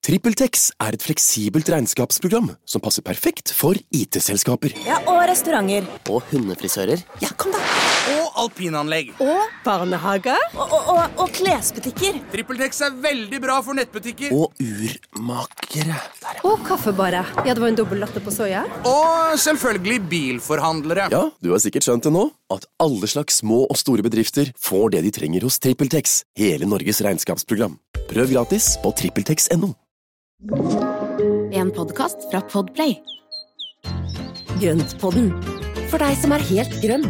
TrippelTex er et fleksibelt regnskapsprogram som passer perfekt for IT-selskaper. Ja, og restauranter. Og hundefrisører. Ja, kom da. Og alpinanlegg. Og barnehage. Og klesbutikker. TrippelTex er veldig bra for nettbutikker. Og urmakere. Og kaffebarer. Ja, det var en dobbelt latte på soja. Og selvfølgelig bilforhandlere. Ja, du har sikkert skjønt det nå, at alle slags små og store bedrifter får det de trenger hos TrippelTex, hele Norges regnskapsprogram. Prøv gratis på TrippelTex.no. En podcast fra Podplay. Grøntpodden. For deg som er helt grønn.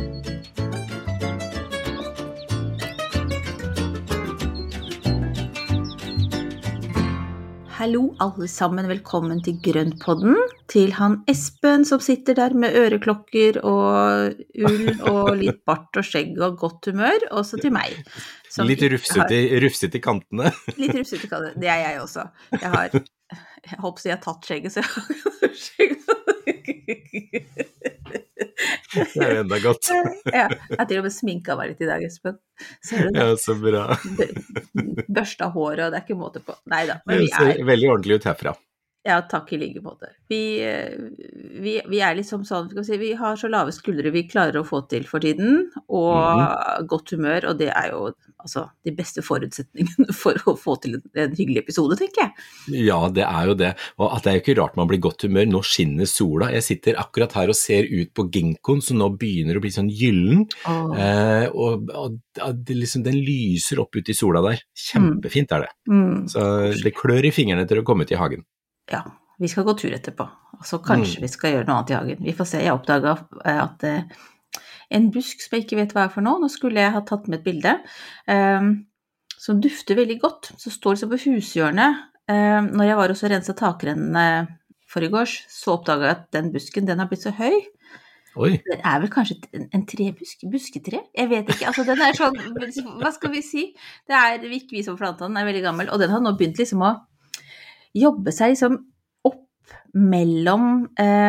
Hallo alle sammen, velkommen til Grøntpodden, til han Espen som sitter der med øreklokker og ull og litt bart og skjegg og godt humør, og så til meg. Litt rufset i kantene. Litt rufset i kantene, det er jeg også. Jeg håper jeg har tatt skjegget, så jeg har skjegget. Det er enda godt. Ja, jeg til og med sminket meg litt i dag, Espen. Ser du det? Ja, så bra. Børsta håret, og det er ikke måte på. Neida, men vi er... Det ser veldig ordentlig ut herfra. Ja, takk I like måte. Vi er liksom sånn, vi har så lave skuldre vi klarer å få til for tiden, og godt humør, og det er jo altså, de beste forutsetningene for å få til en hyggelig episode, tenker jeg. Ja, det er jo det, og at det er jo ikke rart man blir godt humør. Nå skinner sola, jeg sitter akkurat her og ser ut på Ginkgoen, som nå begynner å bli sånn gyllen, og det liksom, den lyser opp ut I sola der. Kjempefint er det. Så det klør I fingrene til å komme ut I hagen. Ja, vi skal gå tur etterpå, og så kanskje vi skal gjøre noe annet I hagen. Vi får se, jeg oppdaget at en busk som jeg ikke vet hva for nå skulle jeg ha tatt med et bilde, som dufter veldig godt, så står det så på hushjørnet. Når jeg var også og renset takrennene for I gårs, så oppdaget jeg at den busken, den har blitt så høy. Oi. Det er vel kanskje en busketre? Jeg vet ikke, altså den er sånn, hva skal vi si? Det er ikke vi som plantet den, den er veldig gammel, og den har nå begynt liksom å jobbe seg liksom opp mellom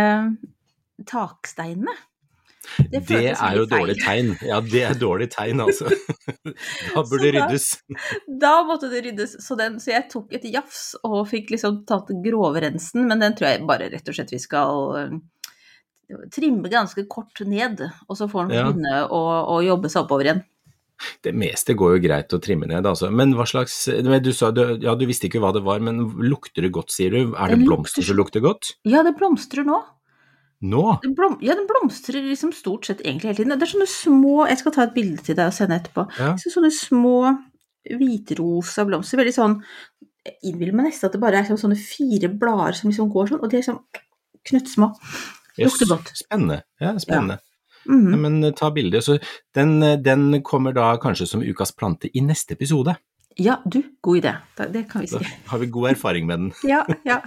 taksteinene. Det er jo dårlig tegn. Ja, det er dårlig tegn, altså. Da burde det ryddes. Da måtte det ryddes, så jeg tok et jafs og fikk liksom tatt grovrensen, men den tror jeg bare rett og slett vi skal trimme ganske kort ned, og så får den begynne å jobbe seg oppover igjen. Det meste går jo greit å trimme ned, altså. Men hva slags, du sa, du visste ikke hva det var, men lukter det godt, sier du? Er det blomster som lukter godt? Ja, det blomstrer nå. Nå? Ja, den blomstrer liksom stort sett egentlig hele tiden. Det er sånne små, jeg skal ta et bilde til deg og sende etterpå. Ja. Sånne små hvitrosa blomster, veldig sånn, innvill meg nesten at det bare er sånne 4 blader som liksom går sånn, og de er sånn knøttsmå. Lukter godt. Spennende, ja, spennende. Ja. Ja, men ta bildet, så den kommer da kanskje som ukas plante I neste episode. Ja, god idé, det kan vi si. Da har vi god erfaring med den. Ja.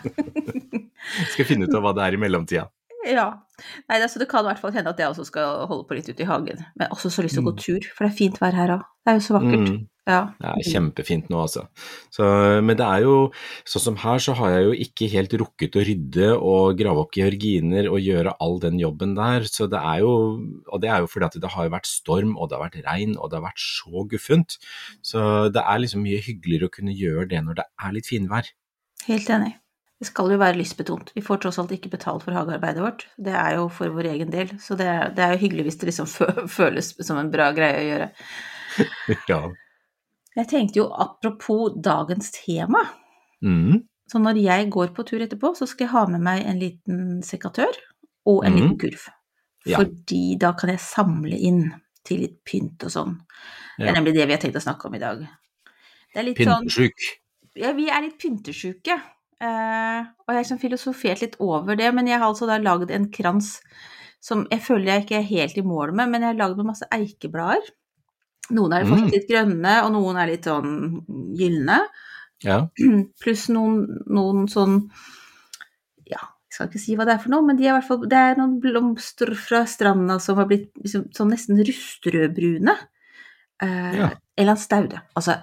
Skal finne ut av hva det I mellomtida. Ja, nei, altså det kan I hvert fall hende at jeg også skal holde på litt ute I hagen, men også så lyst til å gå tur, for det fint vær her også. Det jo så vakkert. Ja. Det kjempefint nå, altså. Men det jo, sånn som her, så har jeg jo ikke helt rukket å rydde og grave opp georginer og gjøre all den jobben der, så det jo, og det jo fordi at det har vært storm, og det har vært regn, og det har vært så guffent, så det liksom mye hyggeligere å kunne gjøre det når det litt finvær. Helt enig. Det skal jo være lystbetont. Vi får tross alt ikke betalt for hagearbeidet vårt. Det jo for vår egen del, så det jo hyggelig hvis det liksom føles som en bra greie å gjøre. Ja. Jeg tenkte jo apropos dagens tema, så når jeg går på tur etterpå, så skal jeg ha med meg en liten sekatør og en liten kurv, fordi da kan jeg samle inn til litt pynt og sånn. Det nemlig det vi har tenkt å snakke om I dag. Det litt pyntesjuk. Sånn, ja, vi litt pyntesjuke, og jeg har filosofert litt over det, men jeg har altså da laget en krans som jeg føler jeg ikke helt I mål med, men jeg har laget med masse eikeblader. Noen fortsatt litt grønne, og noen litt sånn gyllene. Ja. Pluss noen sånn, ja, jeg skal ikke si hva det for noe, men de I hvert fall, det noen blomster fra stranda som har blitt liksom, sånn nesten rustrødbrune. Eller en staude. Altså,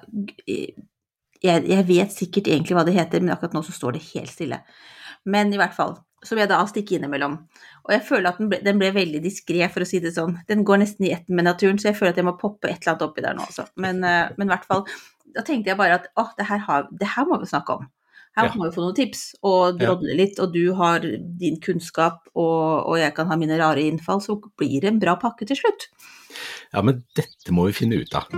jeg vet sikkert egentlig hva det heter, men akkurat nå så står det helt stille. Men I hvert fall, som jeg da stikker innimellom. Og jeg føler at den ble veldig diskret, for å si det sånn. Den går nesten I ett med naturen, så jeg føler at jeg må poppe et eller annet oppi der nå også. Men I hvert fall, da tenkte jeg bare at det her må vi snakke om. Her må vi få noen tips, og drodle litt, og du har din kunnskap, og jeg kan ha mine rare innfall, så blir det en bra pakke til slutt. Ja, men dette må vi finne ut av.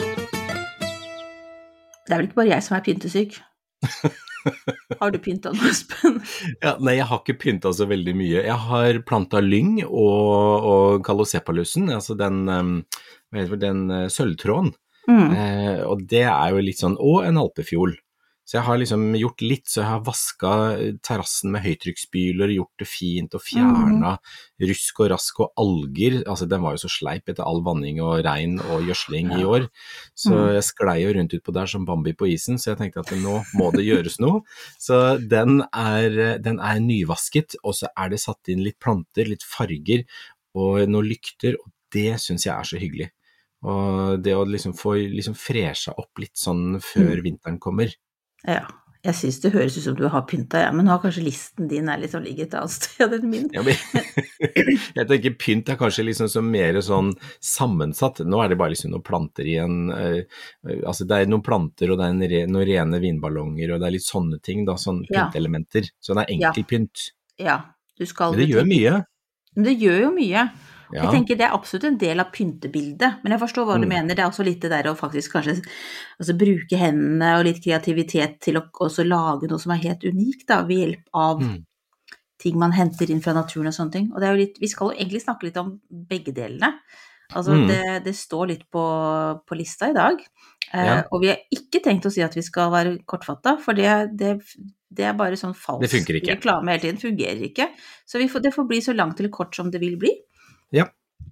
Det vel ikke bare jeg som pyntesyk. Har du pyntet noe, Espen? Ja, nei, jeg har ikke pyntet så veldig mye. Jeg har plantet lyng og kaloseppalussen, altså den sølvtråden. Og det jo litt sånn, og en alpefjol. Så jeg har liksom gjort litt, så jeg har vasket terrassen med høytrykksspyler, gjort det fint og fjernet rusk og rask og alger. Altså den var jo så sleip etter all vanning og regn og gjødsling i år. Så jeg sklei jo rundt ut på der som Bambi på isen, så jeg tenkte at nå må det gjøres noe. Så den nyvasket, og så det satt inn litt planter, litt farger og noen lykter, og det synes jeg så hyggelig. Og det å liksom få fresha opp litt sånn før vinteren kommer. Ja, jeg synes det høres ut som du har pyntet, men nå har kanskje listen din litt sånn ligget et annet sted enn min. Ja, men jeg tenker pynt kanskje liksom så mer sånn sammensatt. Nå det bare liksom noen planter i altså det noen planter, og det noen rene vinballonger, og det litt sånne ting da, sånne pyntelementer. Så det enkel pynt. Ja, du skal... Men det gjør mye. Det gjør jo mye. Jeg tenker det absolutt en del av pyntebildet, men jeg forstår hva du mener. Det også litt det der å faktisk kanskje bruke hendene og litt kreativitet til å også lage noe som helt unikt da, ved hjelp av ting man henter inn fra naturen og sånne ting. Og det jo litt, vi skal jo egentlig snakke litt om begge delene. Altså det står litt på lista i dag, og vi har ikke tenkt å si at vi skal være kortfattet, for det bare sånn falsk reklame hele tiden, fungerer ikke. Så det får bli så langt eller kort som det vil bli. Ja.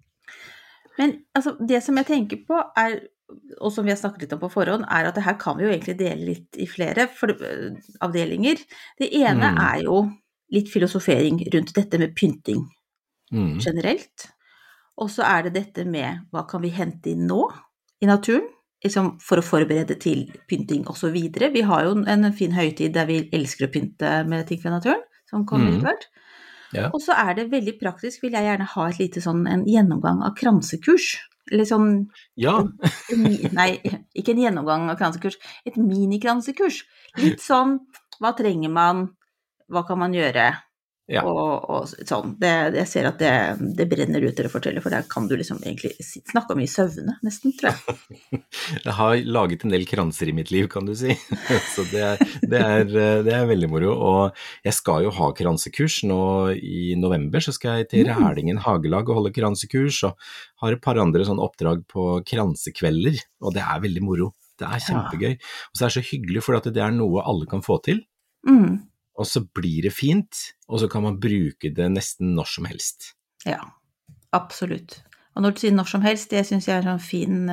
Men altså, det som jeg tenker på og som vi har snakket litt om på forhånd, at det her kan vi jo egentlig dele litt i flere avdelinger. Det ene jo litt filosofering rundt dette med pynting generelt. Og så det dette med hva kan vi hente inn nå i naturen, liksom for å forberede til pynting og så videre. Vi har jo en fin høytid der vi elsker å pynte med ting fra naturen, som kommer litt hvert. Ja. Og så det veldig praktisk, vil jeg gjerne ha et lite sånn en gjennomgang av kransekurs. Eller sånn, nei, ikke en gjennomgang av kransekurs, et minikransekurs. Litt sånn, hva trenger man, hva kan man gjøre, og sånn. Jeg ser at det brenner ut til å fortelle, for der kan du liksom egentlig snakke om i søvne, nesten, tror jeg. Jeg har laget en del kranser i mitt liv, kan du si. Så det veldig moro, og jeg skal jo ha kransekurs nå i november, så skal jeg til Rælingen Hagelag og holde kransekurs, og har et par andre sånne oppdrag på kransekvelder, og det veldig moro. Det kjempegøy, og så det så hyggelig, for at det noe alle kan få til. Og så blir det fint, og så kan man bruke det nesten når som helst. Ja, absolutt. Og når du sier når som helst, det synes jeg en sånn fin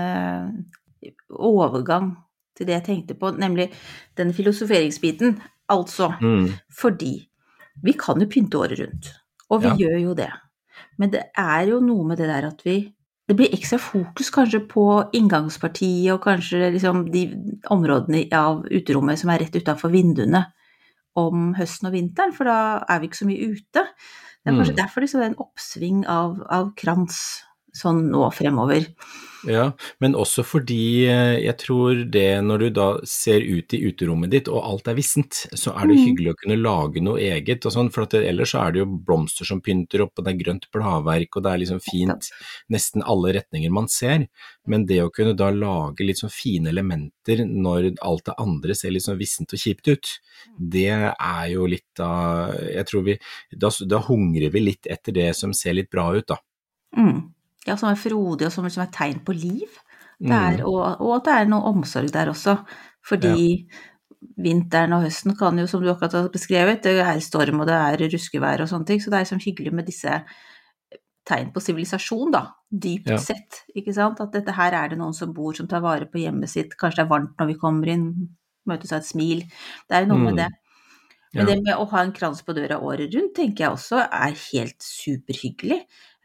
overgang til det jeg tenkte på, nemlig den filosoferingsbiten. Altså, fordi vi kan jo pynte året rundt, og vi gjør jo det. Men det jo noe med det der at det blir ekstra fokus kanskje på inngangspartiet, og kanskje liksom de områdene av uterommet som rett utenfor vinduene, om høsten og vinteren, for da vi ikke så mye ute. Det kanskje derfor liksom en oppsving av krans sånn nå fremover. Ja, men også fordi jeg tror det når du da ser ut i uterommet ditt, og alt vissent, så det hyggelig å kunne lage noe eget, og sånn, for at ellers så det jo blomster som pynter opp, og det grønt bladverk, og det liksom fint, nesten alle retninger man ser, men det å kunne da lage litt sånn fine elementer når alt det andre ser litt sånn vissent og kjipt ut, det jo litt av, jeg tror da hungrer vi litt etter det som ser litt bra ut da. Ja, som frodig, og som liksom tegn på liv. Og at det noe omsorg der også, fordi vinteren og høsten kan jo, som du akkurat har beskrevet, det storm og det ruskevær og sånne ting, så det liksom hyggelig med disse tegn på sivilisasjon da, dypt sett, ikke sant? At dette her det noen som bor, som tar vare på hjemmet sitt, kanskje det varmt når vi kommer inn, møtes av et smil, det noe med det. Men det med å ha en krans på døra året rundt, tenker jeg også helt superhyggelig.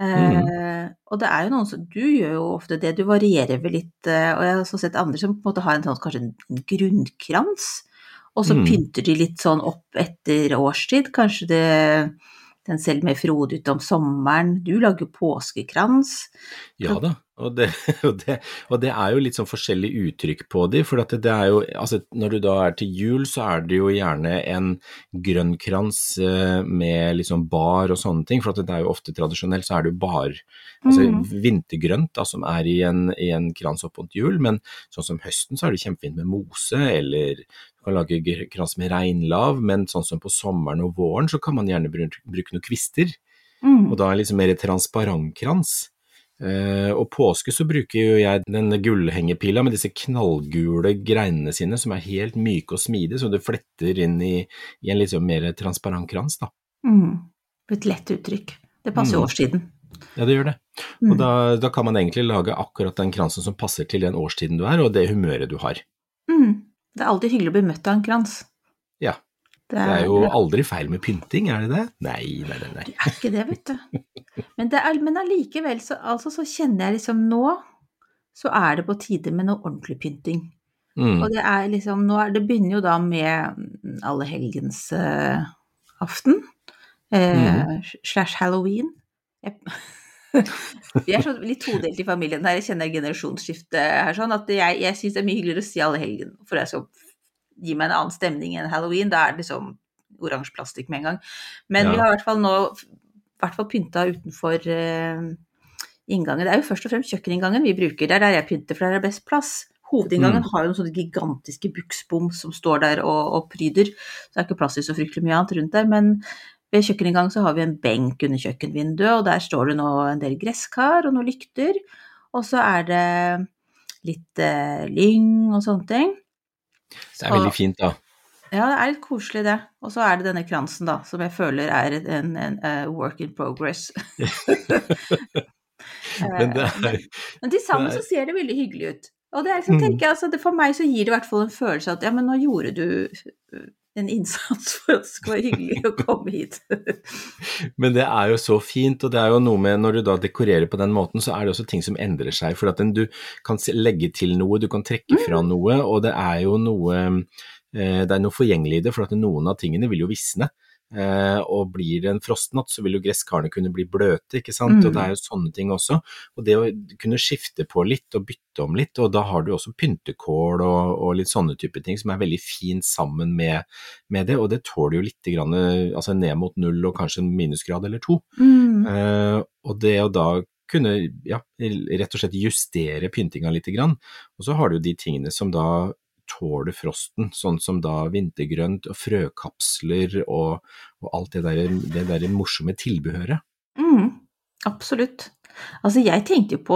Og det jo noen som, du gjør jo ofte det, du varierer vel litt, og jeg har også sett andre som på en måte har en sånn, kanskje en grunnkrans, og så pynter de litt sånn opp etter årstid, kanskje den ser mer frodig ut om sommeren, du lager påskekrans. Ja da, Og det, og det jo litt sånn forskjellig uttrykk på de, for at det jo, altså når du da til jul, så det jo gjerne en grønn krans med liksom bar og sånne ting, for at det jo ofte tradisjonelt, så det jo bar, altså vintergrønt da, som i en krans opp mot jul, men sånn som høsten så det kjempefint med mose, eller du kan lage krans med regnlav, men sånn som på sommeren og våren, så kan man gjerne bruke noen kvister, og da liksom mer transparent krans. Og påske så bruker jo jeg den gullhengepila med disse knallgule greinene sine som helt myke og smidige, så det fletter inn i en litt sånn mer transparent krans da. Et lett uttrykk. Det passer årstiden. Ja, det gjør det. Og da kan man egentlig lage akkurat den kransen som passer til den årstiden du og det humøret du har. Det alltid hyggelig å bli møtt av en krans. Ja. Det jo aldri feil med pynting, det det? Nei. Det ikke det, vet du. Men allikevel, så kjenner jeg liksom nå, så det på tide med noe ordentlig pynting. Og det liksom, det begynner jo da med Allehelgens aften, slash Halloween. Vi så litt todelt i familien her, jeg kjenner generasjonsskifte her sånn, at jeg synes det mye hyggeligere å si Allehelgen, for det så gi meg en annen stemning enn Halloween, da det liksom oransje plastikk med en gang. Men vi har i hvert fall nå pyntet utenfor inngangen. Det jo først og fremst kjøkkeninngangen vi bruker, der jeg pynter, for der det best plass. Hovedinngangen har jo noen sånne gigantiske buksbom som står der og pryder, så det ikke plass til så fryktelig mye annet rundt der, men ved kjøkkeninngangen så har vi en benk under kjøkkenvinduet, og der står det nå en del gresskar og noen lykter, og så det litt lyng og sånne ting. Det veldig fint da. Ja, det litt koselig det. Og så det denne kransen da, som jeg føler en work in progress. Men til sammen så ser det veldig hyggelig ut. Og det liksom, tenker jeg, altså, for meg så gir det i hvert fall en følelse at, ja, men nå gjorde du en innsats for at det skal være hyggelig å komme hit. Men det jo så fint, og det jo noe med, når du da dekorerer på den måten, så det også ting som endrer seg, for at du kan legge til noe, du kan trekke fra noe, og det jo noe, det noe forgjengelig i det, for at noen av tingene vil jo visne, og blir det en frostnatt, så vil jo gresskarene kunne bli bløte, ikke sant? Og det jo sånne ting også, og det å kunne skifte på litt og bytte om litt, og da har du også pyntekål og litt sånne type ting som veldig fint sammen med det, og det tåler jo litt grann, altså ned mot 0 og kanskje en minusgrad eller 2, og det å da kunne, ja, rett og slett justere pyntinga litt grann, og så har du jo de tingene som da tåler frosten, sånn som da vintergrønt og frøkapsler og alt det der morsomme tilbehøret. Absolutt. Altså jeg tenkte jo på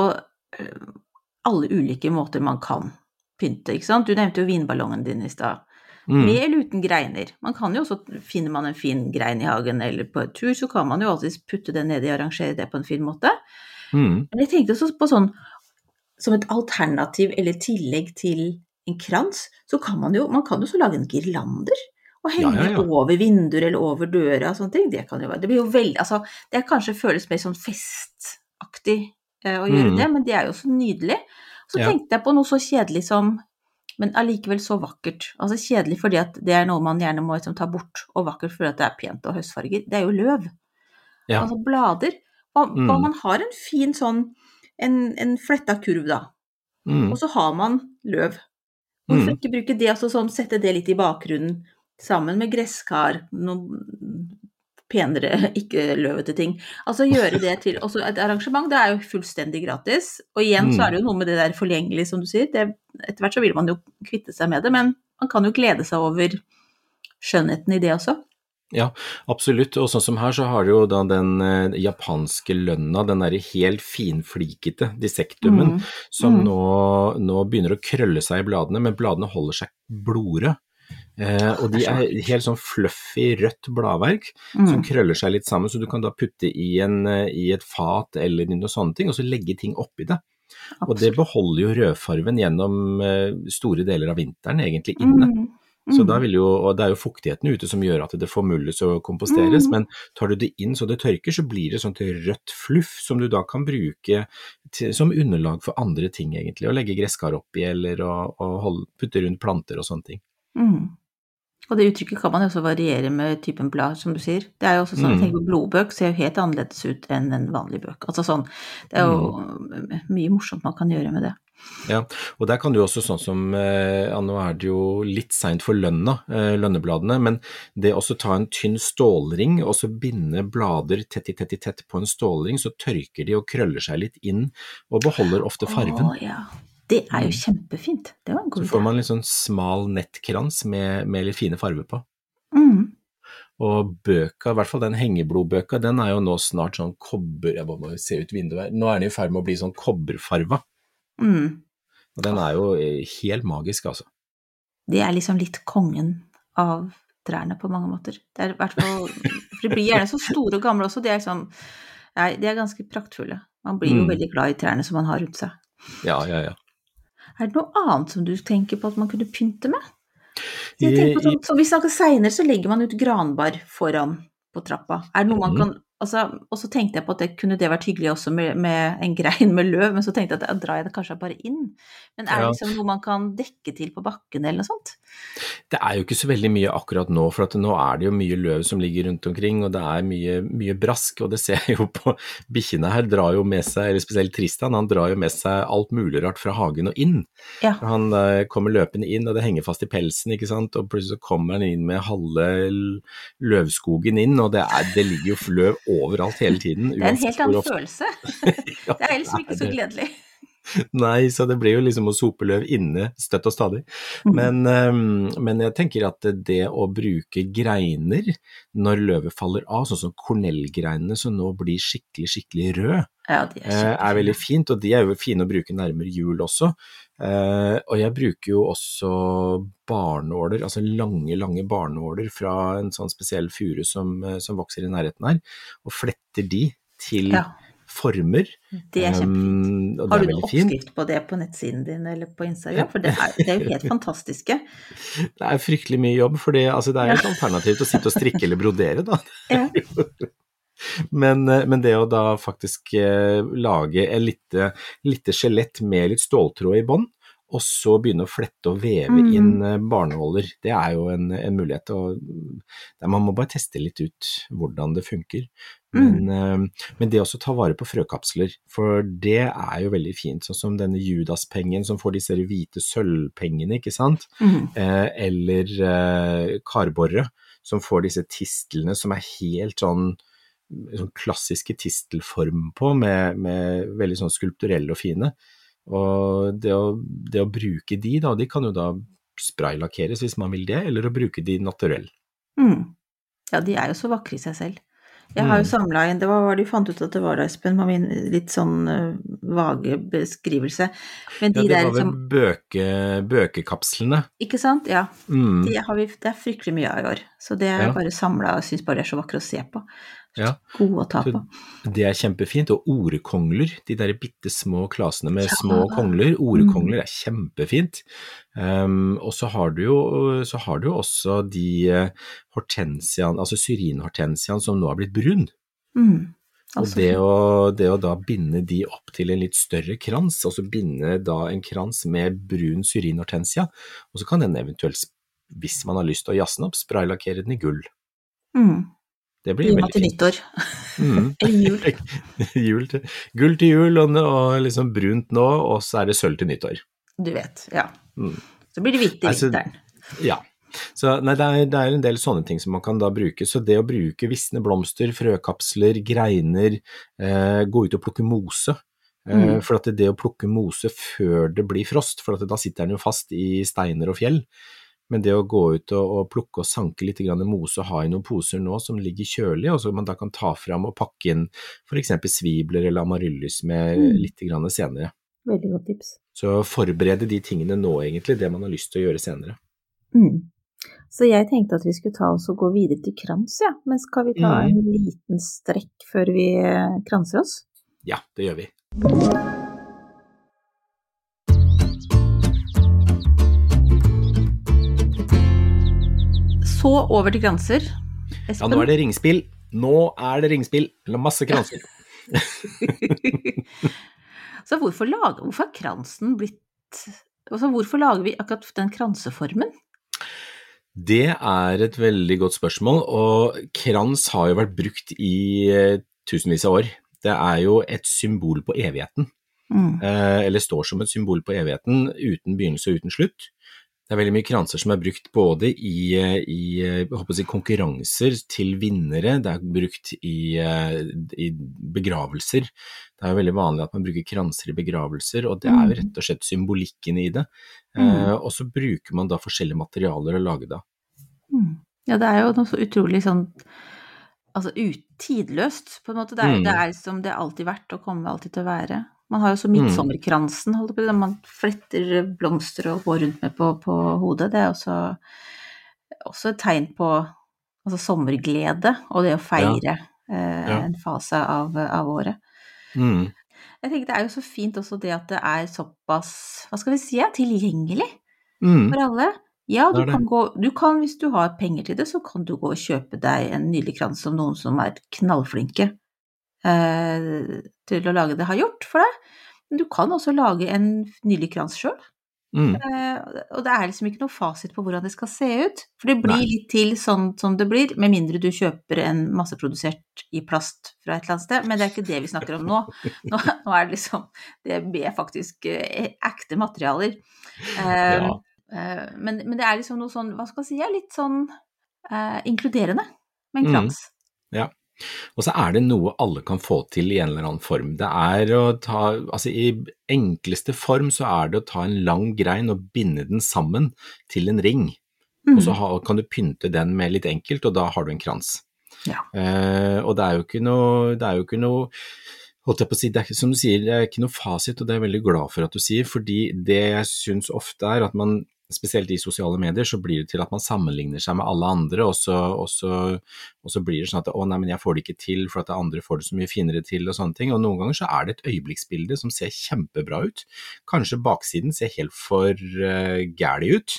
alle ulike måter man kan pynte, ikke sant? Du nevnte jo vinballongen din i sted. Med eller uten greiner. Man kan jo også, finner man en fin grein i hagen eller på et tur, så kan man jo alltid putte det ned og arrangere det på en fin måte. Men jeg tenkte også på sånn, som et alternativ eller tillegg til en krans, så kan man jo så lage en girlander og henge over vinduer eller over døra og sånne ting. Det kan jo være, det blir jo veldig, altså det kanskje føles mer sånn festaktig å gjøre det, men det jo så nydelig. Så tenkte jeg på noe så kjedelig som, men allikevel så vakkert. Altså kjedelig fordi at det noe man gjerne må liksom ta bort, og vakkert fordi at det pent og høstfarger. Det jo løv. Altså blader. Og man har en fin sånn, en fletta kurv da. Og så har man løv. Hvorfor ikke bruke det, altså sånn, sette det litt i bakgrunnen, sammen med gresskar, noen penere, ikke løvete ting. Altså gjøre det til, også et arrangement, det jo fullstendig gratis, og igjen så det jo noe med det der forgjengelig, som du sier, etter hvert så vil man jo kvitte seg med det, men man kan jo glede seg over skjønnheten i det også. Ja, absolutt, og sånn som her så har du jo da den japanske lønna, den der helt finflikete dissektumen, som nå begynner å krølle seg i bladene, men bladene holder seg blodrøde. Og de helt sånn fluffy rødt bladverk som krøller seg litt sammen, så du kan da putte i et fat eller noen sånne ting, og så legge ting oppi det. Absolutt. Og det beholder jo rødfarven gjennom store deler av vinteren egentlig inne. Så da vil jo, og det jo fuktigheten ute som gjør at det formulles og komposteres, men tar du det inn så det tørker, så blir det sånt rødt fluff som du da kan bruke som underlag for andre ting egentlig, å legge gresskar oppi eller putte rundt planter og sånne ting. Og det uttrykket kan man jo også variere med typen blad, som du sier. Det jo også sånn, jeg tenker på blodbøk ser jo helt annerledes ut enn en vanlig bøk. Altså sånn, det jo mye morsomt man kan gjøre med det. Ja, og der kan du også sånn som, nå det jo litt sent for lønnebladene, men det også ta en tynn stålring og så binde blader tett i tett på en stålring, så tørker de og krøller seg litt inn og beholder ofte farven. Ja. Det jo kjempefint. Det var en god idé. Så får man litt sånn smal nettkrans med litt fine farver på. Og bøka, I hvert fall den hengeblodbøka, den jo nå snart sånn kobber, jeg må se ut vinduet her, nå den I ferd med å bli sånn kobberfarva. Og den jo helt magisk, altså. Det liksom litt kongen av trærne på mange måter. Det I hvert fall, for de blir gjerne så store og gamle også, de liksom, de ganske praktfulle. Man blir jo veldig glad I trærne som man har rundt seg. Ja. Det noe annet som du tenker på at man kunne pynte med? Jeg tenker på så hvis senere så legger man ut granbar foran på trappa. Det noe man kan, altså, og så tenkte jeg på at kunne det vært hyggelig også med en grein med løv, men så tenkte jeg at drar jeg det kanskje bare inn. Men det liksom noe man kan dekke til på bakken eller noe sånt? Det jo ikke så veldig mye akkurat nå, for at nå det jo mye løv som ligger rundt omkring, og det mye brask, og det ser jeg jo på bikkjene her, drar jo med seg, eller spesielt Tristan, han drar jo med seg alt mulig rart fra hagen og inn. Ja. Han kommer løpende inn, og det henger fast I pelsen, ikke sant, og plutselig så kommer han inn med halve løvskogen inn, og det ligger jo løv overalt hele tiden. Det en helt annen følelse. Det liksom ikke så gledelig. Nei, så det blir jo liksom å sope løv inne støtt og stadig. Men jeg tenker at det å bruke greiner når løvet faller av, sånn som kornellgreinene som nå blir skikkelig rød, ja, de veldig fint, og de jo fine å bruke nærmere jul også. Og jeg bruker jo også barnåler, altså lange barnåler fra en sånn spesiell furu som vokser I nærheten her, og fletter de til former. Det kjempefint. Har du noen oppskrift på det på nettsiden din eller på Instagram? For det jo helt fantastiske. Det fryktelig mye jobb, for det jo et alternativ til å sitte og strikke eller brodere da. Ja. Men det å da faktisk lage en lite skjelett med litt ståltråd I bånd, og så begynne å flette og veve inn barnåler, det jo en mulighet, og man må bare teste litt ut hvordan det funker. Men det også ta vare på frøkapsler, for det jo veldig fint, sånn som denne Judaspengen som får disse hvite sølvpengene, ikke sant? Eller karborre, som får disse tistelene som helt sånn klassiske tistelform på, med veldig sånn skulpturelle og fine. Og det å bruke de da, de kan jo da spraylakkeres hvis man vil det, eller å bruke de naturell. Ja, de jo så vakre I seg selv. Jeg har jo samlet inn, det var hva du fant ut at det var da, Espen, med min litt sånn vage beskrivelse. Men de det var vel bøkekapslene. Ikke sant? Ja. Det fryktelig mye av I år. Så det bare samlet, og jeg synes bare det så vakre å se på. Ja. Gode å ta på. Det kjempefint, og orekongler, de der bitte små klasene med små kongler, orekongler kjempefint. Og så har du jo også de hortensiaen, altså syrinhortensiaen som nå har blitt brun. Og det å da binde de opp til en litt større krans, og så binde da en krans med brun syrinhortensia, og så kan den eventuelt, hvis man har lyst til å jasse den opp, spraylakkere den I gull. Det blir veldig fint. Til jul. Gull til jul, og liksom brunt nå, og så det sølv til nyttår. Du vet, ja. Så blir det hvitt I vinteren. Ja. Så nei, det en del sånne ting som man kan da bruke, så det å bruke visne blomster, frøkapsler, greiner, gå ut og plukke mose, for at det å plukke mose før det blir frost, for at da sitter den jo fast I steiner og fjell, men det å gå ut og plukke og sanke litt grann mose og ha I noen poser nå som ligger kjølig, og så man da kan ta frem og pakke inn for eksempel svibler eller amaryllis med litt grann senere. Veldig godt tips. Så forberede de tingene nå egentlig, det man har lyst til å gjøre senere. Så jeg tenkte at vi skulle ta oss og gå videre til krans, ja. Men skal vi ta en liten strekk før vi kranser oss? Ja, det gjør vi. Så over til kranser. Espen? Ja, nå det ringspill. Det ringspill. Eller masse kranser. Så hvorfor har kransen blitt... Altså, hvorfor lager vi akkurat den kranseformen? Det et veldig godt spørsmål, og krans har jo vært brukt i tusenvis av år. Det jo et symbol på evigheten, eller står som et symbol på evigheten, uten begynnelse og uten slutt. Det veldig mye kranser som brukt både i jeg håper å si, konkurranser til vinnere, det brukt i begravelser. Det jo veldig vanlig at man bruker kranser i begravelser, og det jo rett og slett symbolikken i det. Og så bruker man da forskjellige materialer å lage det. Ja, det jo noe så utrolig sånn, altså tidløst på en måte. Det som det alltid vært og kommer alltid til å være. Man har jo så midtsommerkransen, holdt på det, der man fletter blomster og går rundt med på hodet. Det også et tegn på altså sommerglede, og det å feire en fase av året. Jeg tenker det jo så fint også det at det såpass, hva skal vi si, tilgjengelig for alle. Ja, du kan, hvis du har penger til det, så kan du gå og kjøpe deg en nydelig krans som noen som knallflinke til å lage det har gjort for deg, men du kan også lage en nydelig krans selv. Og det liksom ikke noe fasit på hvordan det skal se ut, for det blir litt til sånn som det blir, med mindre du kjøper en masseprodusert i plast fra et eller annet sted, men det ikke det vi snakker om nå. Nå det liksom, det faktisk ekte materialer. Men det liksom noe sånn, hva skal jeg si, litt sånn inkluderende med en krans. Ja. Og så det noe alle kan få til i en eller annen form. Det å ta, altså i enkleste form så det å ta en lang grein og binde den sammen til en ring. Og så kan du pynte den med litt enkelt, og da har du en krans. Ja. Og det jo ikke noe, holdt jeg på å si, det som du sier, det ikke noe fasit, og det jeg veldig glad for at du sier, fordi det jeg synes ofte at man, spesielt i sosiale medier, så blir det til at man sammenligner seg med alle andre, og så blir det sånn at nei, men jeg får det ikke til, for at andre får det så mye finere til, og sånne ting, og noen ganger så det et øyeblikksbilde som ser kjempebra ut. Kanskje baksiden ser helt for gærlig ut,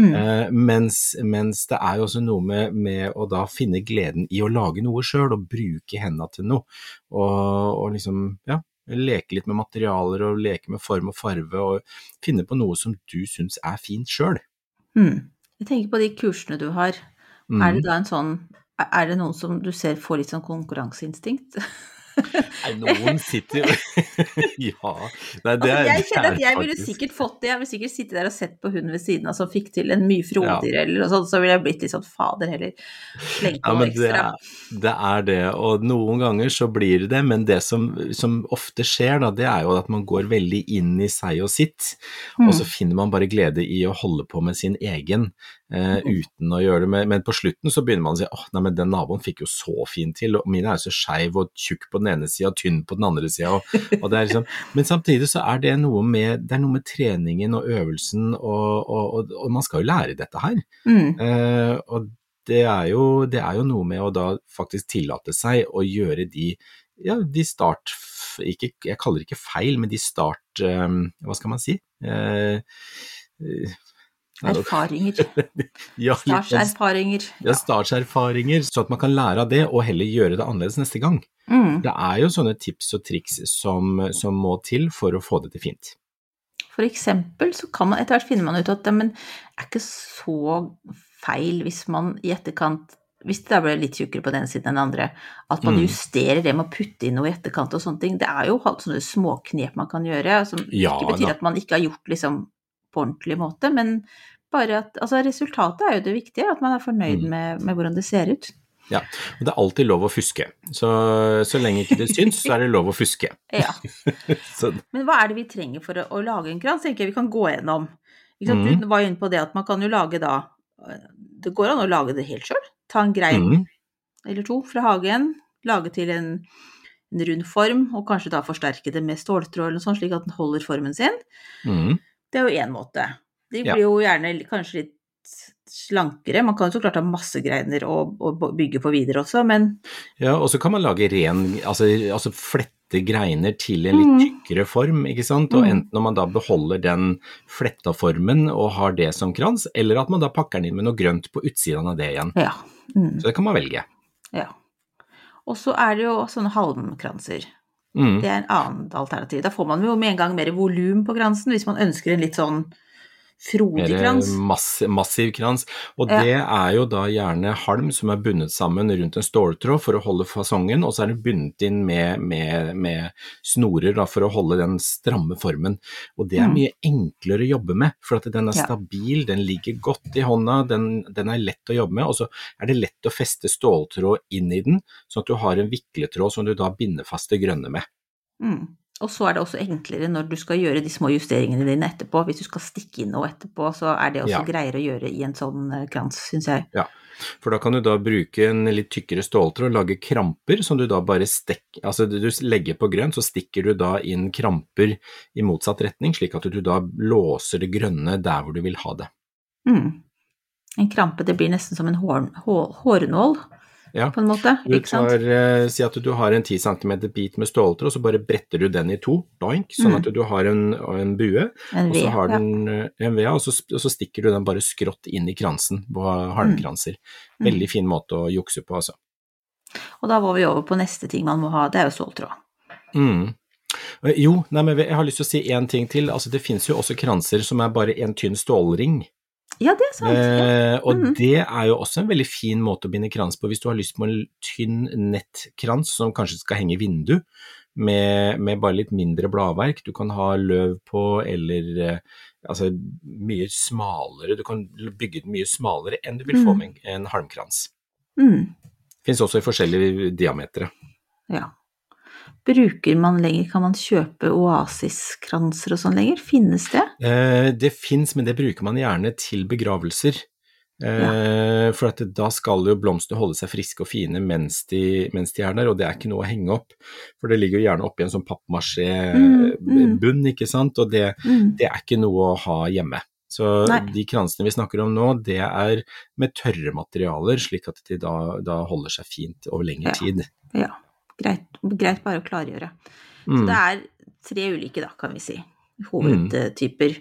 mens det jo også noe med å da finne gleden i å lage noe selv, og bruke hendene til noe, og liksom, leke litt med materialer og leke med form og farve og finne på noe som du synes fint selv. Jeg tenker på de kursene du har. Det da en sånn, det noen som du ser får litt sånn konkurranseinstinkt? Nei, noen sitter jo ja, nei, jeg kjenner at jeg ville sikkert fått det, jeg ville sikkert sitte der og sett på hunden ved siden av som fikk til en mye frodigere eller noe sånt, så ville jeg blitt litt sånn fader heller slengt på noe ekstra. Det det, og noen ganger så blir det, men det som ofte skjer da, det jo at man går veldig inn i seg og sitt, og så finner man bare glede i å holde på med sin egen, uten å gjøre det, men på slutten så begynner man å si, nei, men den naboen fikk jo så fint til, og mine jo så skeiv og tjukk på den ene siden og tynn på den andre siden, og det liksom, men samtidig så det noe med, noe med treningen og øvelsen, og man skal jo lære dette her, og det jo noe med å da faktisk tillate seg å gjøre de start, jeg kaller det ikke feil, men de start, hva skal man si? Erfaringer. Startserfaringer. Ja, startserfaringer, så at man kan lære av det, og heller gjøre det annerledes neste gang. Det jo sånne tips og triks som må til for å få det til fint. For eksempel så kan man, etter hvert finner man ut at det ikke så feil hvis man i etterkant, hvis det ble litt tjukkere på den siden enn den andre, at man justerer det med å putte inn noe i etterkant og sånne ting. Det jo sånne små knep man kan gjøre, som ikke betyr at man ikke har gjort liksom på ordentlig måte, men bare at, altså resultatet jo det viktige, at man fornøyd med hvordan det ser ut. Ja, og det alltid lov å fuske. Så lenge ikke det syns, så det lov å fuske. Ja. Men hva det vi trenger for å lage en krans? Tenker jeg vi kan gå gjennom. Du var jo inne på det at man kan jo lage da, det går an å lage det helt selv. Ta en grein eller to fra hagen, lage til en rund form, og kanskje da forsterke det med ståltråd eller noe sånt, slik at den holder formen sin. Det jo en måte. De blir jo gjerne kanskje litt slankere. Man kan jo så klart ha masse greiner og bygge på videre også, men... Ja, og så kan man lage altså flette greiner til en litt tykkere form, ikke sant? Og enten når man da beholder den fletta formen og har det som krans, eller at man da pakker den inn med noe grønt på utsiden av det igjen. Ja. Så det kan man velge. Ja. Og så det jo sånne halmkranser. Det en annen alternativ. Da får man jo med en gang mer volum på kransen, hvis man ønsker en litt sånn Frodig krans. Massiv krans, og det jo da gjerne halm som bundet sammen rundt en ståltråd for å holde fasongen, og så det bundet inn med snorer da, for å holde den stramme formen, og det mye enklere å jobbe med, for at den stabil, den ligger godt i hånda, den lett å jobbe med, og så det lett å feste ståltråd inn i den, sånn at du har en vikletråd som du da binder fast det grønne med. Og så det også enklere når du skal gjøre de små justeringene dine etterpå. Hvis du skal stikke inn noe etterpå, så det også greier å gjøre i en sånn krans, synes jeg. Ja, for da kan du da bruke en litt tykkere ståltråd og lage kramper som du da bare altså du legger på grønt, så stikker du da inn kramper i motsatt retning, slik at du da låser det grønne der hvor du vil ha det. En krampe, det blir nesten som en hårnål. På en måte, ikke sant? Si at du har en 10 cm bit med ståltråd, og så bare bretter du den i 2, doink, sånn at du har en bue, og så har den en V, og så stikker du den bare skrått inn i kransen på halmkranser. Veldig fin måte å jukse på, altså. Og da var vi over på neste ting man må ha, det jo ståltråd. Jo, men jeg har lyst til å si en ting til, altså det finnes jo også kranser som bare en tynn stålring. Ja, det sant. Og det jo også en veldig fin måte å binde krans på hvis du har lyst på en tynn nettkrans som kanskje skal henge i vindu med bare litt mindre bladverk. Du kan ha løv på eller altså mye smalere, du kan bygge den mye smalere enn du vil få med en halmkrans. Finnes også i forskjellige diametere. Ja. Bruker man lenger, kan man kjøpe oasiskranser og sånn lenger? Finnes det? Det finnes, men det bruker man gjerne til begravelser. For at da skal jo blomstene holde seg friske og fine mens de der, og det ikke noe å henge opp. For det ligger jo gjerne oppi en sånn pappmaché-bunn, ikke sant? Og det ikke noe å ha hjemme. Så de kransene vi snakker om nå, det med tørre materialer, slik at de da holder seg fint over lengre tid. Ja. Greit bare å klargjøre. Så det 3 ulike da, kan vi si, hovedtyper.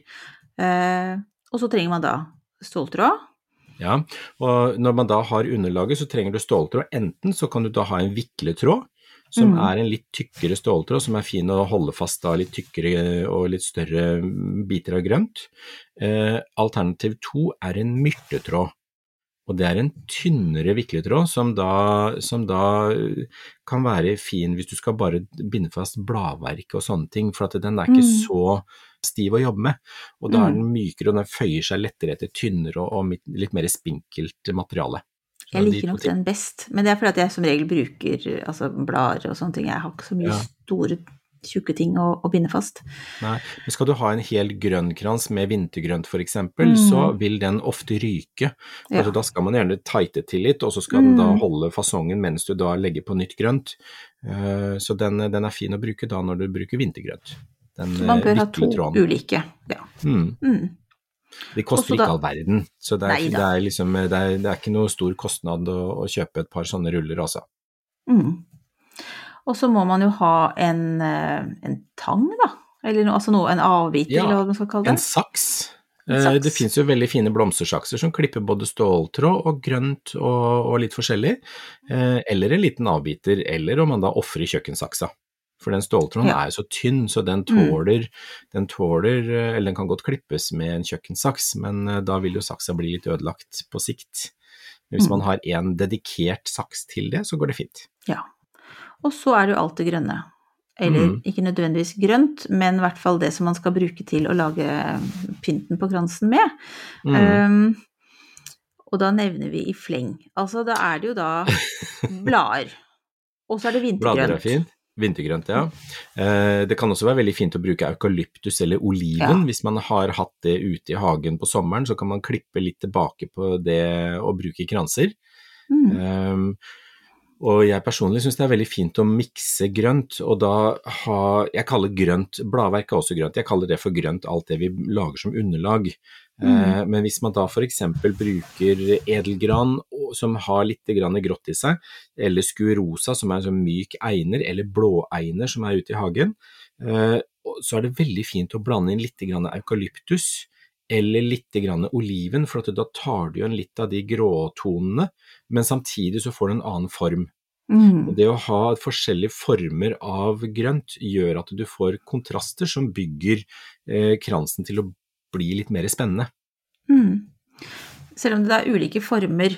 Og så trenger man da ståltråd. Ja, og når man da har underlaget, så trenger du ståltråd. Enten så kan du da ha en vikletråd, som en litt tykkere ståltråd, som fin å holde fast da, litt tykkere og litt større biter av grønt. Alternativ 2 en myrtetråd. Og det en tynnere vikletråd som da kan være fin hvis du skal bare binde fast bladverk og sånne ting, for at den ikke så stiv å jobbe med. Og da den mykere, og den føyer seg lettere etter tynnere og litt mer spinkelt materiale. Jeg liker nok den best, men det fordi at jeg som regel bruker blader og sånne ting. Jeg har ikke så mye store tjukke ting å binde fast. Nei, men skal du ha en hel grønn krans med vintergrønt for eksempel, så vil den ofte ryke. Altså, da skal man gjerne tighte til litt, og så skal den da holde fasongen mens du da legger på nytt grønt. Så den fin å bruke da når du bruker vintergrønt. Man bør ha 2 ulike. Ja. De koster ikke all verden, så det ikke noe stor kostnad å kjøpe et par sånne ruller altså. Og så må man jo ha en tang da, eller en avbiter, eller hva man skal kalle det. En saks. Det finnes jo veldig fine blomstersakser som klipper både ståltråd og grønt og litt forskjellig, eller en liten avbiter, eller om man da offrer kjøkkensaksa. For den ståltråden jo så tynn, så den tåler, eller den kan godt klippes med en kjøkkensaks, men da vil jo saksa bli litt ødelagt på sikt. Hvis man har en dedikert saks til det, så går det fint. Ja. Og så det jo alt det grønne, eller ikke nødvendigvis grønt, men i hvert fall det som man skal bruke til å lage pynten på kransen med. Og da nevner vi i fleng. Altså da det jo da blader, og så det vintergrønt. Blader fint. Vintergrønt, ja. Det kan også være veldig fint å bruke eukalyptus eller oliven. Hvis man har hatt det ute i hagen på sommeren, så kan man klippe litt tilbake på det og bruke kranser. Og jeg personlig synes det veldig fint å mikse grønt, og da jeg kaller grønt, bladverk også grønt, jeg kaller det for grønt alt det vi lager som underlag. Men hvis man da for eksempel bruker edelgran som har litt grann grått i seg, eller skuerosa som en sånn myk einer, eller blåeiner som ute i hagen, så det veldig fint å blande inn litt grann eukalyptus, eller litt grann oliven, for at da tar du jo litt av de gråtonene, men samtidig så får du en annen form. Og det å ha forskjellige former av grønt gjør at du får kontraster som bygger kransen til å bli litt mer spennende. Selv om det er ulike former,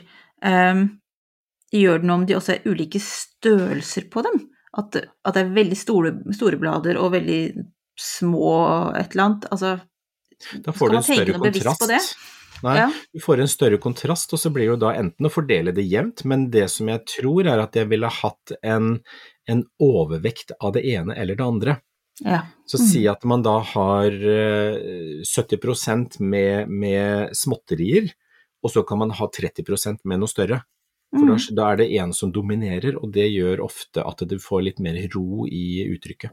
gjør det noe om de også er ulike størrelser på dem? At det er veldig store blader og veldig små et eller annet, altså da får du en større kontrast. Nei, du får en større kontrast, og så blir jo da enten å fordele det jevnt, men det som jeg tror er at jeg ville hatt en overvekt av det ene eller det andre. Ja. Så si at man da har 70% med småtterier, og så kan man ha 30% med noe større. For da er det en som dominerer, og det gjør ofte at du får litt mer ro i uttrykket.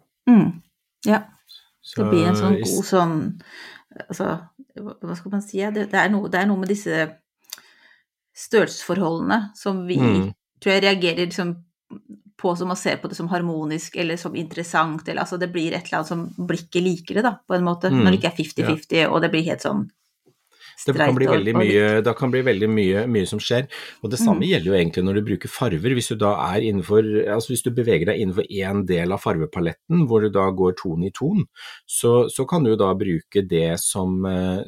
Ja, så det blir en sånn god sånn, altså, hva skal man si? Det er noe med disse størrelsesforholdene som vi, tror jeg, reagerer liksom på som man ser på det som harmonisk eller som interessant, eller altså det blir et eller annet som blikket liker det da, på en måte, når det ikke er 50-50, og det blir helt sånn det kan bli veldig mye, da kan bli veldig mye som skjer, og det samme gjelder jo egentlig når du bruker farver. Hvis du da er innenfor, altså hvis du beveger deg innenfor en del av farvepaletten, hvor du da går ton i ton, så kan du jo da bruke det som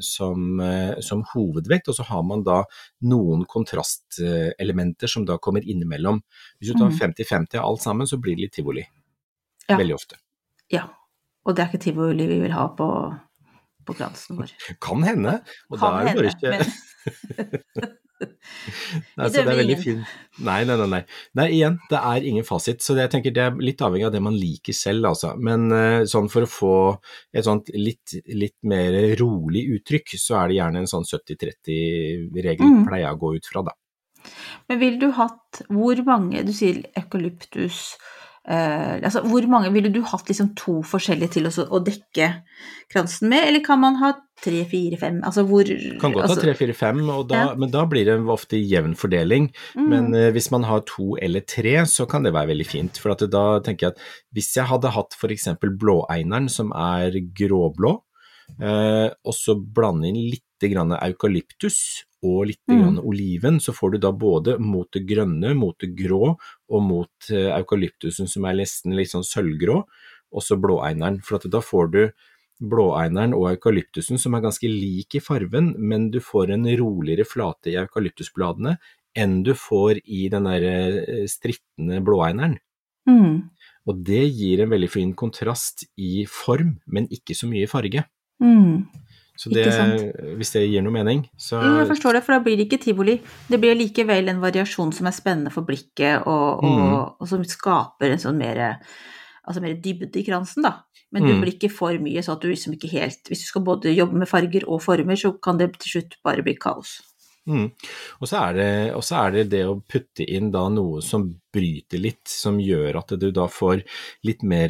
hovedvekt, og så har man da noen kontrastelementer som da kommer innimellom. Hvis du tar 50-50 av alt sammen, så blir det litt tivoli. Veldig ofte. Ja, og det er ikke tivoli vi vil ha på kransen vår. Kan hende, og da er det bare ikke... Nei, så det er veldig fint. Nei, igjen, det er ingen fasit, så jeg tenker det er litt avhengig av det man liker selv, altså. Men sånn for å få et sånt litt mer rolig uttrykk, så er det gjerne en sånn 70-30-regel pleier jeg å gå ut fra, da. Men vil du hatt, hvor mange, du sier eukalyptus, altså hvor mange ville du hatt liksom 2 forskjellige til å dekke kransen med, eller kan man ha 3, 4, 5, altså hvor... Kan godt ha 3, 4, 5, men da blir det ofte jevn fordeling, men hvis man har 2 eller 3, så kan det være veldig fint, for at da tenker jeg at hvis jeg hadde hatt for eksempel blåeineren som er gråblå, og så blande inn litt grann eukalyptus og litt grann oliven, så får du da både mot det grønne, mot det grå, og mot eukalyptusen som er nesten litt sånn sølvgrå, og så blåeineren, for at da får du blåeineren og eukalyptusen som er ganske lik i farven, men du får en roligere flate i eukalyptusbladene enn du får i den der strittende blåeineren. Og det gir en veldig fin kontrast i form, men ikke så mye i farge. Så det, hvis det gir noe mening, så... Jo, jeg forstår det, for da blir det ikke tivoli. Det blir likevel en variasjon som er spennende for blikket, og som skaper en sånn mer dybde i kransen, da. Men du blir ikke for mye, så at du liksom ikke helt... Hvis du skal både jobbe med farger og former, så kan det til slutt bare bli kaos. Og så er det å putte inn da noe som bryter litt, som gjør at du da får litt mer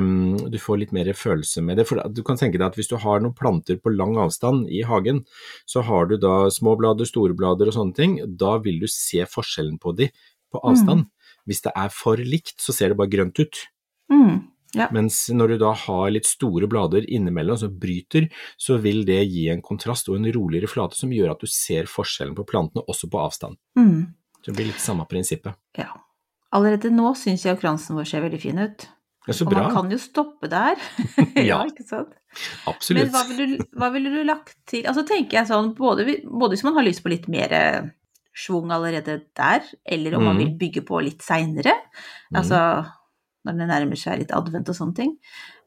følelse med det, for du kan tenke deg at hvis du har noen planter på lang avstand i hagen, så har du da små blader, store blader og sånne ting, da vil du se forskjellen på de på avstand. Hvis det er for likt, så ser det bare grønt ut. Ja. Mens når du da har litt store blader innimellom som bryter, så vil det gi en kontrast og en roligere flate som gjør at du ser forskjellen på plantene også på avstand. Så det blir litt samme prinsippet. Ja. Allerede nå synes jeg at kransen vår ser veldig fin ut. Ja, så bra. Og man kan jo stoppe der. Ja, ikke sant? Absolutt. Men hva ville du lagt til? Altså tenker jeg sånn, både hvis man har lyst på litt mer svung allerede der, eller om man vil bygge på litt senere, altså... når det nærmer seg litt advent og sånne ting.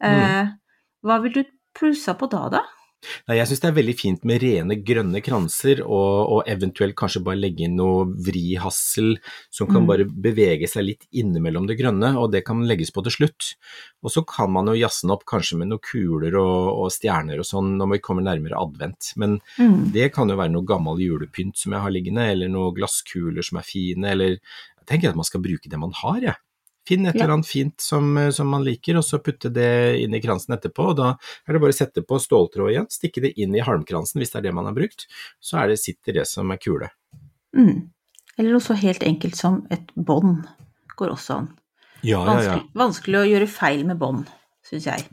Hva vil du plusse på da? Nei, jeg synes det er veldig fint med rene grønne kranser, og eventuelt kanskje bare legge inn noe vrihassel som kan bare bevege seg litt innimellom det grønne, og det kan legges på til slutt. Og så kan man jo jazze opp kanskje med noen kuler og stjerner og sånn når vi kommer nærmere advent. Men det kan jo være noe gammel julepynt som jeg har liggende, eller noen glasskuler som er fine, eller jeg tenker at man skal bruke det man har, jeg. Finn et eller annet fint som man liker, og så putte det inn i kransen etterpå, og da er det bare å sette på ståltråd igjen, stikke det inn i halmkransen hvis det er det man har brukt, så sitter det som er kule. Eller noe så helt enkelt som et bånd går også an. Ja. Vanskelig å gjøre feil med bånd, synes jeg.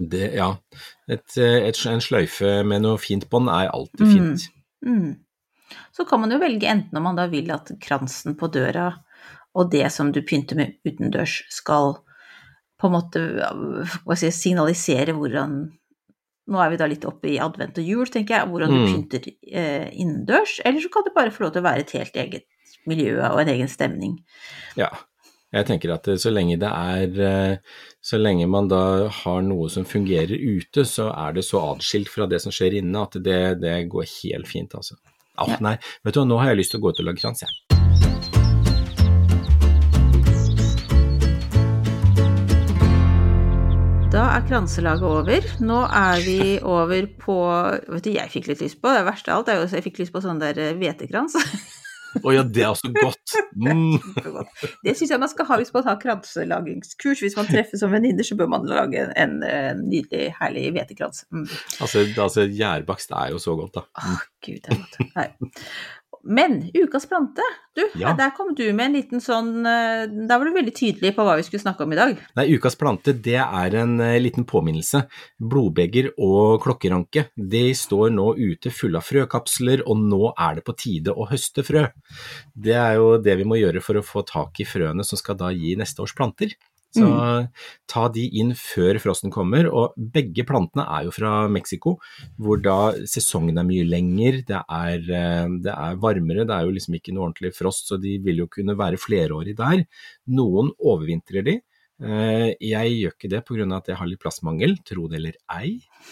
En sløyfe med noe fint bånd er alltid fint. Så kan man jo velge enten om man da vil at kransen på døra og det som du pynter med utendørs skal på en måte signalisere hvordan nå vi da litt oppe i advent og jul, tenker jeg, hvordan du pynter innendørs, eller så kan det bare få lov til å være et helt eget miljø og en egen stemning. Ja, jeg tenker at så lenge så lenge man da har noe som fungerer ute, så det så adskilt fra det som skjer inne, at det går helt fint, altså. Nei, vet du hva, nå har jeg lyst til å gå ut og lage krans, jeg. Da kranselaget over. Nå vi over på, vet du, jeg fikk litt lyst på, det verste av alt jo at jeg fikk lyst på sånn der hvetekrans. Ja, det også godt. Det synes jeg man skal ha hvis man har kranselagingskurs. Hvis man treffer som venninner, så bør man lage en nydelig, herlig hvetekrans. Altså, gjærbakst jo så godt, da. Gud, det godt. Nei. Men, ukas plante, du, der kom du med en liten sånn, der var du veldig tydelig på hva vi skulle snakke om i dag. Nei, ukas plante, det en liten påminnelse. Blodbegger og klokkeranke, de står nå ute fulle av frøkapsler, og nå det på tide å høste frø. Det jo det vi må gjøre for å få tak i frøene som skal da gi neste års planter. Så ta de inn før frosten kommer, og begge plantene jo fra Mexico, hvor da sesongen mye lenger, det varmere, det jo liksom ikke noe ordentlig frost, så de vil jo kunne være flerårige der. Noen overvintrer de. Jeg gjør ikke det på grunn av at jeg har litt plassmangel, tro det eller ei.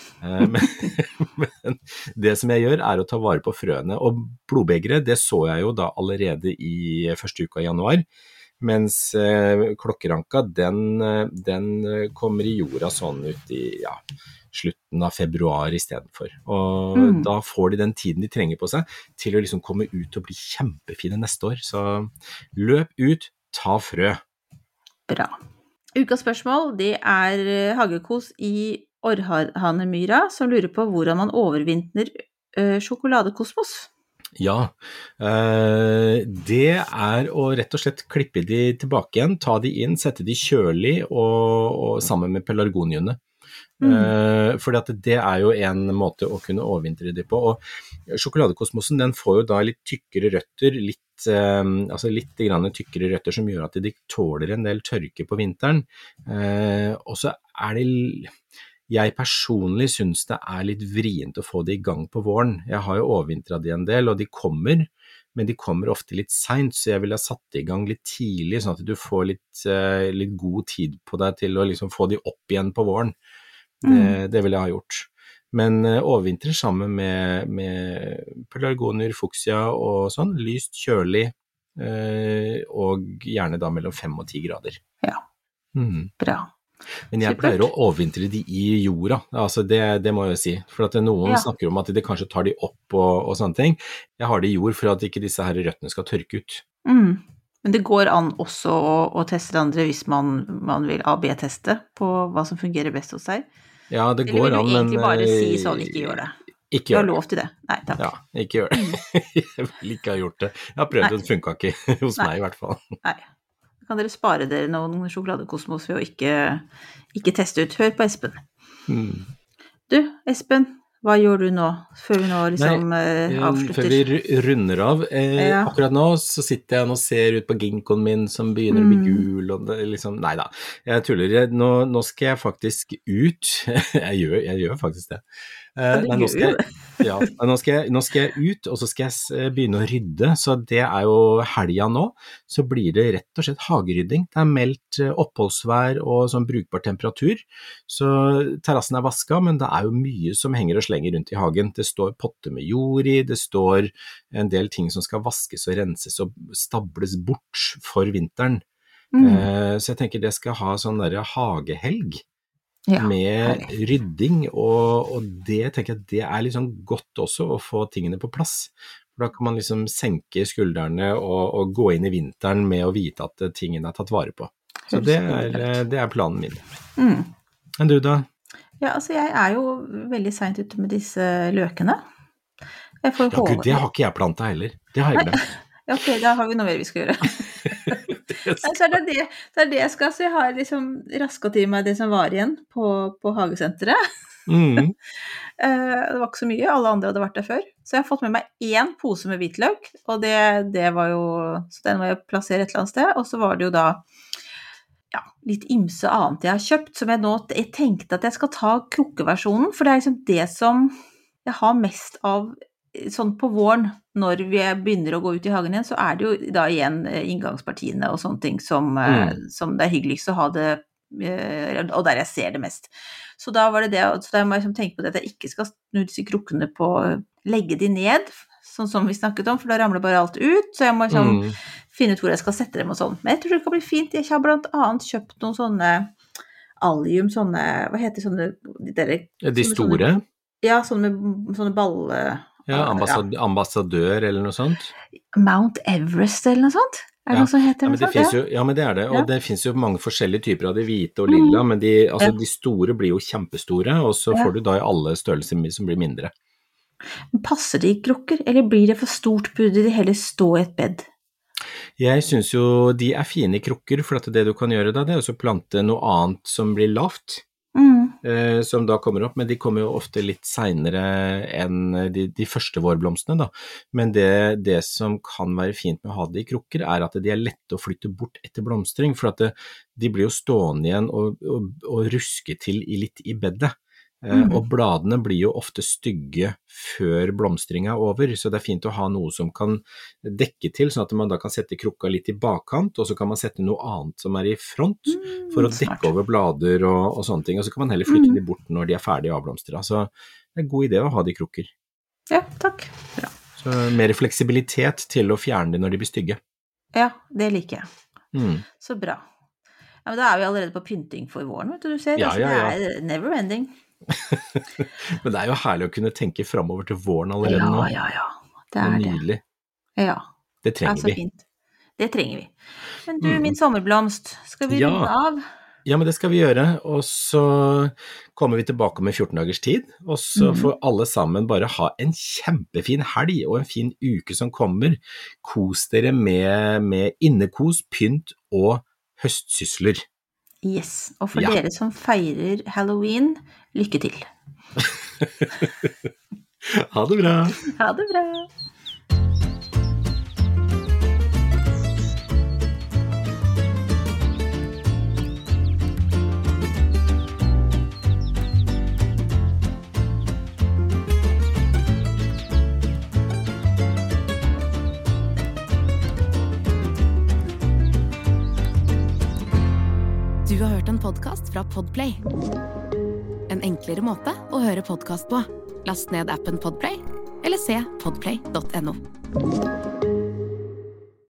Men det som jeg gjør å ta vare på frøene, og blodbegre, det så jeg jo da allerede i første uka i januar, mens klokkeranka, den kommer i jorda sånn ut i slutten av februar i stedet for. Og da får de den tiden de trenger på seg til å liksom komme ut og bli kjempefine neste år. Så løp ut, ta frø. Bra. Ukas spørsmål, det Hagekos i Orrhanemyra som lurer på hvordan man overvintrer sjokoladekosmos. Ja, det å rett og slett klippe de tilbake igjen, ta de inn, sette de kjølig og sammen med pelargoniene. Fordi at det jo en måte å kunne overvintre de på, og sjokoladekosmosen den får jo da litt tykkere røtter, litt grann tykkere røtter som gjør at de tåler en del tørke på vinteren, og så det jeg personlig synes det litt vrient å få det i gang på våren. Jeg har jo overvintret de en del, og de kommer, men de kommer ofte litt sent, så jeg vil ha satt det i gang litt tidlig, sånn at du får litt god tid på deg til å liksom få de opp igjen på våren. Det vil jeg ha gjort. Men overvintrer sammen med pelargonier, fuchsia og sånn, lyst, kjølig, og gjerne da mellom 5 og 10 grader. Ja, bra. Men jeg pleier å overvintre de i jorda, altså det må jeg si, for at noen snakker om at de kanskje tar de opp og sånne ting. Jeg har det i jord for at ikke disse her røttene skal tørke ut. Men det går an også å teste det andre hvis man vil AB-teste på hva som fungerer best hos deg. Ja, det går an, men... Eller vil du egentlig bare si sånn, ikke gjør det? Ikke gjør det. Du har lov til det. Nei, takk. Ja, ikke gjør det. Jeg vil ikke ha gjort det. Jeg har prøvd, det funket ikke hos meg i hvert fall. Nei. Kan dere spare dere noen sjokoladekosmos ved å ikke teste ut? Hør på Espen. Du, Espen, hva gjør du nå? Før vi nå liksom avslutter? Før vi runder av. Akkurat nå så sitter jeg og ser ut på ginkgoen min som begynner å bli gul, og det liksom, neida, jeg tuller. Nå skal jeg faktisk ut. Jeg gjør faktisk det. Nå skal jeg ut, og så skal jeg begynne å rydde, så det jo helga nå, så blir det rett og slett hagerydding. Det meldt oppholdsvær og sånn brukbar temperatur, så terrassen vasket, men det jo mye som henger og slenger rundt i hagen. Det står potter med jord i, det står en del ting som skal vaskes og renses og stables bort for vinteren. Så jeg tenker det skal ha sånn der hagehelg. Med rydding, og det tenker jeg det litt sånn godt også å få tingene på plass. For da kan man liksom senke skuldrene og gå inn i vinteren med å vite at tingene tatt vare på. Så det planen min. Men du da? Ja, altså jeg jo veldig sent ute med disse løkene. Gud, det har ikke jeg plantet heller. Det har jeg glemt. Ja, ok, da har vi noe mer vi skal gjøre. Så det jeg skal, så jeg har liksom rasket i meg det som var igjen på hagesenteret. Det var ikke så mye, alle andre hadde vært der før. Så jeg har fått med meg 1 pose med hvitløk, og det var jo, så den må jeg plassere et eller annet sted, og så var det jo da litt ymse annet jeg har kjøpt, som jeg tenkte at jeg skal ta krukkeversjonen, for det liksom det som jeg har mest av sånn på våren, når vi begynner å gå ut i hagen igjen, så det jo da igjen inngangspartiene og sånne ting som det hyggeligst å ha det, og der jeg ser det mest. Så da var det så da må jeg tenke på det at jeg ikke skal snu disse krukkene på, legge de ned, sånn som vi snakket om, for da ramler bare alt ut, så jeg må finne ut hvor jeg skal sette dem og sånn. Men jeg tror det kan bli fint. Jeg har blant annet kjøpt noen sånne allium, hva heter sånne? De store? Ja, sånne ball... Ja, ambassadør eller noe sånt? Mount Everest eller noe sånt? Det noe som heter det sånt? Ja, men det det, og det finnes jo mange forskjellige typer av de hvite og lilla, men de store blir jo kjempestore, og så får du da i alle størrelser som blir mindre. Passer det i krukker, eller blir det for stort, burde de heller stå i et bed? Jeg synes jo de fine i krukker, for at det du kan gjøre da, det å plante noe annet som blir lavt, som da kommer opp, men de kommer jo ofte litt senere enn de første vårblomstene da. Men det som kan være fint med å ha det i krukker, at de lette å flytte bort etter blomstring, for at de blir jo stående igjen og ruske til litt i bedet. Og bladene blir jo ofte stygge før blomstring over, så det fint å ha noe som kan dekke til, sånn at man da kan sette krukka litt i bakkant, og så kan man sette noe annet som i front, for å dekke over blader og sånne ting, og så kan man heller flytte de bort når de ferdige avblomstret. Så det en god idé å ha de krukker. Ja, takk. Bra. Så mer fleksibilitet til å fjerne de når de blir stygge. Ja, det liker jeg. Så bra. Ja, men da vi allerede på pynting for våren, vet du ser. Ja. Det never ending. Men det jo herlig å kunne tenke fremover til våren allerede nå. Ja. Det nydelig. Ja. Det trenger vi. Fint. Det trenger vi. Men du, min sommerblomst, skal vi runde av? Ja, men det skal vi gjøre, og så kommer vi tilbake med 14 dagers tid, og så får alle sammen bare ha en kjempefin helg og en fin uke som kommer. Kos dere med innekos, pynt og høstsysler. Yes, og for dere som feirer Halloween, lykke til. Ha det bra. Ha det bra. Du har hørt en podcast fra Podplay. En enklere måte å høre podcast på. Last ned appen Podplay, eller se podplay.no.